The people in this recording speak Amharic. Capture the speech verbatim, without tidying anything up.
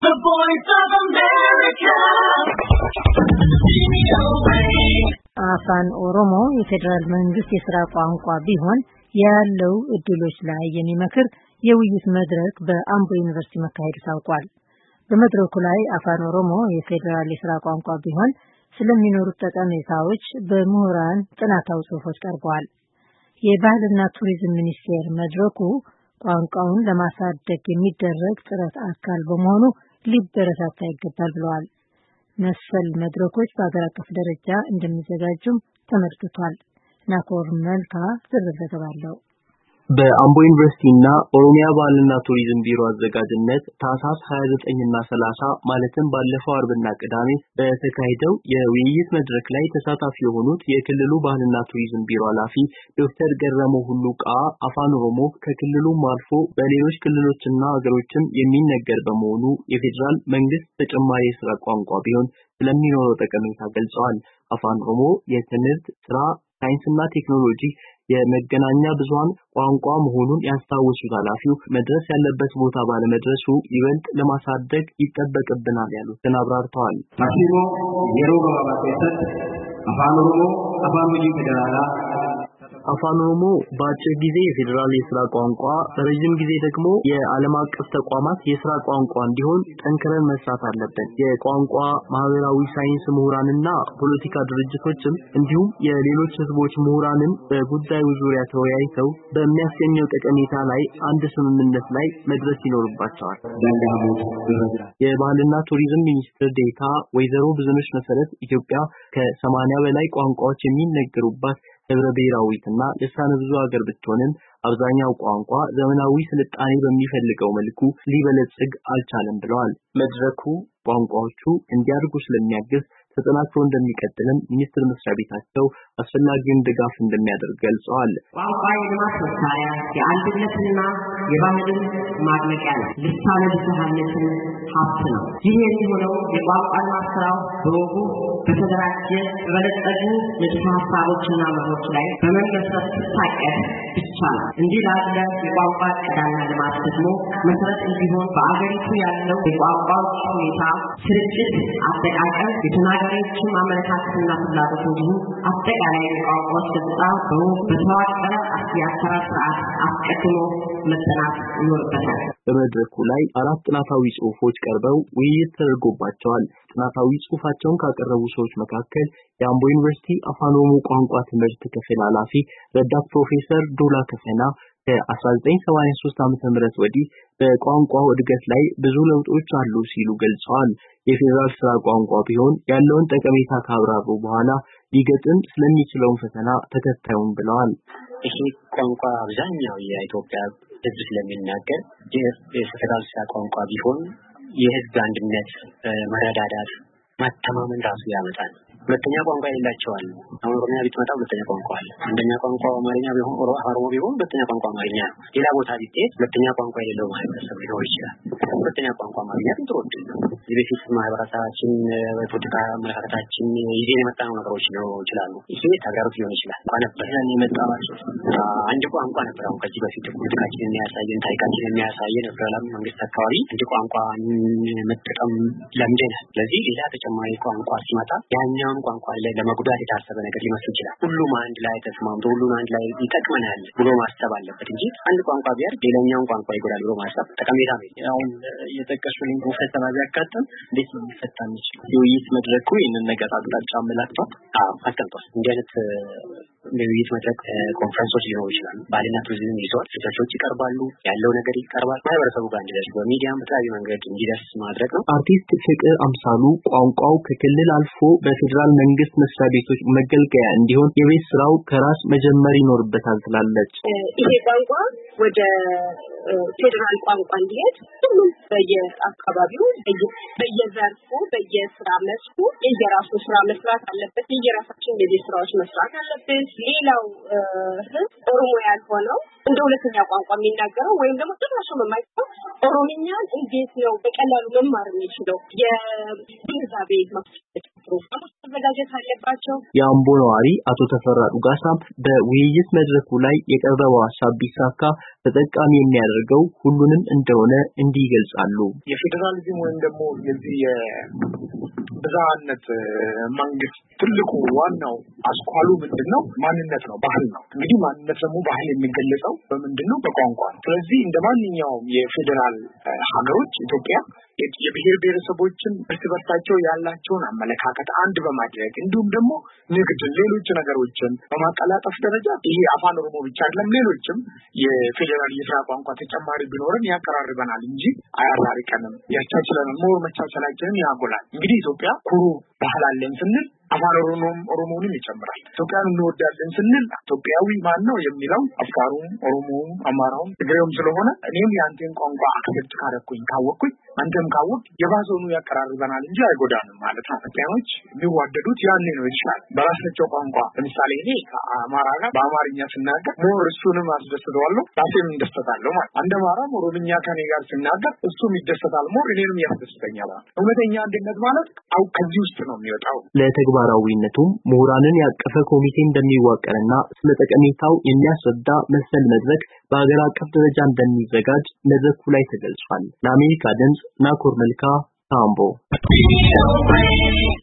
The Voice of America. አፋን ኦሮሞ የፌደራል መንግስት የሥራ ቋንቋ ቢሆን ያለው እድሎች ላይ የሚመክር የውይይት መድረክ በአምቦ ዩኒቨርሲቲ መካሄዱ ታውቋል። በመድረኩ ላይ አፋን ኦሮሞ የፌደራል የሥራ ቋንቋ ቢሆን ስለሚኖሩት ጠቀሜታዎች በምሁራን ጥናታዊ ጽሑፎች ቀርበዋል። የባህልና ቱሪዝም ሚኒስቴር መድረኩ ቋንቋውን ለማሳደግ የሚደረግ ጥረት አካል በመሆኑ ሊበረታታ ይገባል ብለዋል። መሰል መድረኮች በአገር አቀፍ ደረጃ እንደሚዘጋጁም ተመልክቷል። ናኮር መልካ ዝርዝር ዘገባ አለው። በአምቦ ዩኒቨርሲቲና ኦሮሚያ ባህልና ቱሪዝም ቢሮ አዘጋጅነት ታህሳስ ሃያ ዘጠኝ እና ሰላሳ ማለትም ባለፈው አርብና ቅዳሜ በተካሄደው የውይይት መድረክ ላይ ተሳታፊ የሆኑት የክልሉ ባህልና ቱሪዝም ቢሮ ኃላፊ ዶክተር ገረመው ሁሉቃ አፋን ኦሮሞ ከክልሉም አልፎ በሌሎች ክልሎችና ሀገሮችም የሚነገር በመሆኑ የፌደራል መንግስት ተጨማሪ የሥራ ቋንቋ ቢሆን ስለሚኖረው ጠቀሜታ ገልጸዋል። አፋን ኦሮሞ የትምህርት ስራ ሳይንስና ቴክኖሎጂ የመገናኛ ብዙሃን ቋንቋ መሆኑን ያስታወሱት ኃላፊው መድረስ ያለበት ቦታ ባለመድረሱ ይበልጥ ለማሳደግ ይጠበቅብናል ያሉትን አብራርተዋል። አፋን የሮባ ባተሰት አፋን ኦሮሞ አፋን ኦሮሞ ፌደራላ አፋን ኦሮሞ በአጭር ጊዜ የፌደራል የሥራ ቋንቋ በረጅም ጊዜ ደግሞ የዓለም አቀፍ ተቋማት የሥራ ቋንቋ እንዲሆን ጠንክረን መስራት አለብን። የቋንቋ ማህበራዊ ሳይንስ ምሁራንና ፖለቲካ ድርጅቶችም እንዲሁም የሌሎች ህዝቦች ምሁራንን በጉዳዩ ዙሪያ ተወያይተው በሚያስገኘው ጠቀሜታ ላይ አንድ ስምምነት ላይ መድረስ ይኖርባቸዋል። የባህልና ቱሪዝም ሚኒስትር ዴኤታ ወይዘሮ ብዙነሽ መሰረት ኢትዮጵያ ከሰማንያ በላይ ቋንቋዎች የሚነገሩባት ህብረ ብሔራዊትና ልሳነ ብዙ ሀገር ብትሆንም አብዛኛው ቋንቋ ዘመናዊ ስልጣኔ በሚፈልገው መልኩ ሊበለጽግ አልቻለም ብለዋል። መድረኩ ቋንቋዎቹ እንዲያድጉ ስለሚያግዝ ተጠናክሮ እንደሚቀጥልም ሚኒስትር መስሪያ ቤታቸው አስፈላጊውን ድጋፍ እንደሚያደርግ ገልጸዋል። ቋንቋ የልማት መሳሪያ የአንድነትና የባህልን ማድመቂያ ነው። ልሳነ ብዙሃነትን ሀብት ነው። ይህ የሚሆነው የቋንቋ ልማት ስራው በወጉ በተደራጀ በበለጸጉ ንድፈ ሀሳቦችና መርሆች ላይ በመመስረት ሲታቀድ ብቻ ነው። እንዲህ ላለ የቋንቋ ዕቅድና ልማት ደግሞ መሰረት እንዲሆን በአገሪቱ ያለው የቋንቋዎች ሁኔታ ስርጭት፣ አጠቃቀም፣ የተናጋሪዎችን አመለካከትና ፍላጎት እንዲሁም አጠቃላይ የቋንቋዎች ገጽታ በወጉ በተዋቀረ የአሰራር ስርዓት አስቀድሞ መጠናት ይኖርበታል። በመድረኩ ላይ አራት ጥናታዊ ጽሑፎች ቀርበው ውይይት ተደርጎባቸዋል። ጥናታዊ ጽሑፋቸውን ካቀረቡ ሰዎች መካከል የአምቦ ዩኒቨርሲቲ አፋን ኦሮሞ ቋንቋ ትምህርት ክፍል ኃላፊ ረዳት ፕሮፌሰር ዶላ ከፈና ከአስራ ዘጠኝ ሰማንያ ሶስት ዓመተ ምህረት ወዲህ በቋንቋው እድገት ላይ ብዙ ለውጦች አሉ ሲሉ ገልጸዋል። የፌደራል ሥራ ቋንቋ ቢሆን ያለውን ጠቀሜታ ካብራሩ በኋላ ሊገጥም ስለሚችለው ፈተና ተከታዩን ብለዋል። ይህ ቋንቋ አብዛኛው የኢትዮጵያ ሕዝብ ስለሚናገር የፌደራል ሥራ ቋንቋ ቢሆን የህዝብ አንድነት፣ መረዳዳት፣ መተማመን ራሱ ያመጣል። ሁለተኛ ቋንቋ የሌላቸው አሉ። አሁን ኦሮሚያ ብትመጣ ሁለተኛ ቋንቋ አለ። አንደኛ ቋንቋ አማርኛ ቢሆን ኦሮሞ ቢሆን ሁለተኛ ቋንቋ አማርኛ ነው። ሌላ ቦታ ብትሄድ ሁለተኛ ቋንቋ የሌለው ማህበረሰብ ሊኖር ይችላል። ሁለተኛ ቋንቋ አማርኛ ጥሩ እድል ነው። የበፊት ማህበረሰባችን በፖለቲካ አመለካከታችን ይዘን የመጣነው ነገሮች ሊኖሩ ይችላሉ። ይሄ ተጋሩት ሊሆን ይችላል። ቋንቋ ነበር ያን የመጣባቸው አንድ ቋንቋ ነበር። አሁን ከዚህ በፊት ፖለቲካችን የሚያሳየን ታሪካችን የሚያሳየን ፌደራል መንግስት አካባቢ አንድ ቋንቋ መጠቀም ለምደናል። ስለዚህ ሌላ ተጨማሪ ቋንቋ ሲመጣ ያኛውን ቋንቋ ላይ ለመጉዳት የታሰበ ነገር ሊመስል ይችላል። ሁሉም አንድ ላይ ተስማምቶ ሁሉም አንድ ላይ ይጠቅመናል ብሎ ማሰብ አለበት እንጂ አንድ ቋንቋ ቢያድግ ሌላኛውን ቋንቋ ይጎዳል ብሎ ማሰብ ጠቀሜታ ነው። አሁን የጠቀሱልኝ ፈተና ቢያጋጥም እንዴት ነው ሊፈታ የሚችለው? የውይይት መድረኩ ይህንን ነገር አቅጣጫ አመላክቷል። አዎ አስቀምጧል። እንዲህ አይነት የውይይት መድረክ ኮንፈረንሶች ሊኖሩ ይችላሉ። ባህልና ቱሪዝም ሪዞርት ስብሰባዎች ይቀርባሉ። ያለው ነገር ይቀርባል። ማህበረሰቡ ጋር እንዲደርስ በሚዲያም በተለያዩ መንገድ እንዲደርስ ማድረግ ነው። አርቲስት ፍቅር አምሳሉ ቋንቋው ከክልል አልፎ በፌደራል መንግስት መስሪያ ቤቶች መገልገያ እንዲሆን የቤት ስራው ከራስ መጀመር ይኖርበታል ትላለች። ይሄ ቋንቋ ወደ ፌደራል ቋንቋ እንዲሄድ ሁሉም በየአካባቢው በየዘርፉ በየስራ መስኩ የየራሱ ስራ መስራት አለበት። የየራሳችን የቤት ስራዎች መስራት አለበት። ሌላው ህዝብ ኦሮሞ ያልሆነው እንደ ሁለተኛ ቋንቋ የሚናገረው ወይም ደግሞ ጭራሽ የማይችለው ኦሮምኛን እንዴት ነው በቀላሉ መማር የሚችለው? የግንዛቤ ማስጨበጥ ፕሮግራሞች መዘጋጀት አለባቸው። የአምቦ ነዋሪ አቶ ተፈራ ዱጋሳም በውይይት መድረኩ ላይ የቀረበው ሀሳብ ቢሳካ ተጠቃሚ የሚያደርገው ሁሉንም እንደሆነ እንዲህ ይገልጻሉ። የፌዴራሊዝም ወይም ደግሞ የዚህ የብዝሃነት መንግስት ትልቁ ዋናው አስኳሉ ምንድነው? ማንነት ነው፣ ባህል ነው። እንግዲህ ማንነት ደግሞ ባህል የሚገለጸው በምንድነው? በቋንቋ ነው። ስለዚህ እንደ ማንኛውም የፌዴራል ሀገሮች ኢትዮጵያ የብሔር ብሔረሰቦችን እርስ በርሳቸው ያላቸውን አመለካከት አንድ በማድረግ እንዲሁም ደግሞ ንግድ፣ ሌሎች ነገሮችን በማቀላጠፍ ደረጃ ይሄ አፋን ኦሮሞ ብቻ አይደለም ሌሎችም የፌዴራል የስራ ቋንቋ ተጨማሪ ቢኖርን ያቀራርበናል እንጂ አያራርቀንም፣ ያቻችለናል፣ ሞር መቻቻላችንን ያጎላል። እንግዲህ ኢትዮጵያ ኩሩ ባህል አለን ስንል አፋን ኦሮሞም ኦሮሞንም ይጨምራል። ኢትዮጵያን እንወዳለን ስንል ኢትዮጵያዊ ማን ነው የሚለው አፋሩም፣ ኦሮሞውም፣ አማራውም ትግሬውም ስለሆነ እኔም ያንተን ቋንቋ አክብት ካረኩኝ ካወቅኩኝ አንተም ካወቅ የባሰኑ ያቀራርበናል እንጂ አይጎዳንም ማለት ነው። ኢትዮጵያኖች የሚዋደዱት ያኔ ነው ይችላል በራሳቸው ቋንቋ። ለምሳሌ እኔ ከአማራ ጋር በአማርኛ ስናገር ሞር እሱንም አስደስተዋለሁ ራሴም እንደሰታለሁ ማለት አንድ አማራም ኦሮምኛ ከኔ ጋር ስናገር እሱም ይደሰታል ሞር እኔንም ያስደስተኛል። እውነተኛ አንድነት ማለት አው ከዚህ ውስጥ ነው የሚወጣው። ለተግባራዊነቱም ምሁራንን ያቀፈ ኮሚቴ እንደሚዋቀርና ስለ ጠቀሜታው የሚያስረዳ መሰል መድረክ በአገር አቀፍ ደረጃ እንደሚዘጋጅ መድረኩ ላይ ተገልጿል። ለአሜሪካ ድምጽ ናኮር መልካ ካምቦ